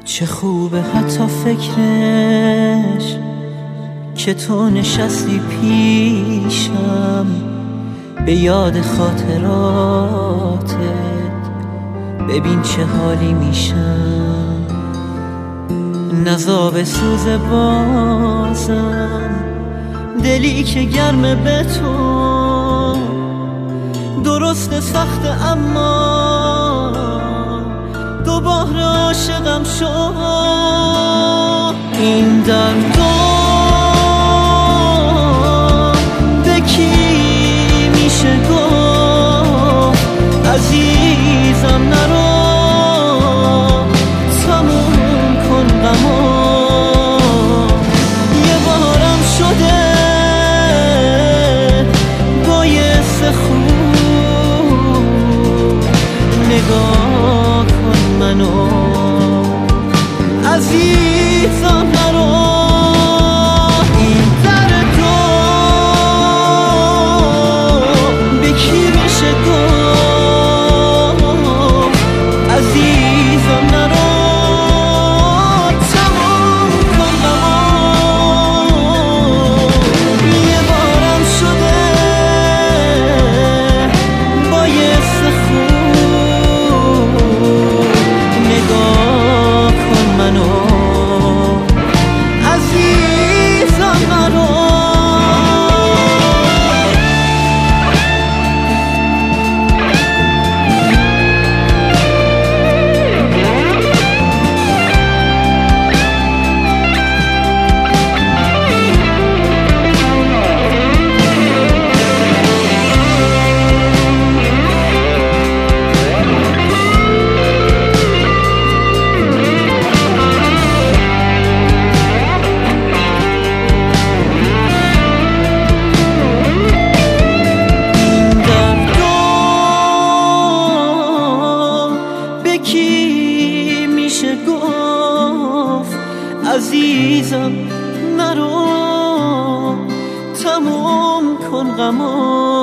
چه خوبه حتی فکرش که تو نشستی پیشم، به یاد خاطراتت ببین چه حالی میشم. نزاب سوز بازم، دلی که گرمه به تو، درست سخته اما دوباره عاشقم شد. این دردم به کی میشه گفت؟ عزیزم نرو، تموم کن غمو. یه بارم شده باعث خوب نگاه کن منو، عزیزم نرو. این دردو به کی میشه گفت؟ عزیزم نرو، تمام کن غمو. یه بارم شده باعث خوب نگاه کن منو، عزیزم نرو. کی میشه گفت؟ عزیزم نرو، تموم کن غمو. یه بارم شده باعث خوب نگاه کن منو، عزیزم نرو. این دردو به کی میشه گفت؟ عزیزم نرو، تموم کن غمو. یه بارم شده باعث خوب نگاه کن منو، عزیزم نرو. این دردو به کی میشه گفت؟ عزیزم نرو، تموم کن غمو.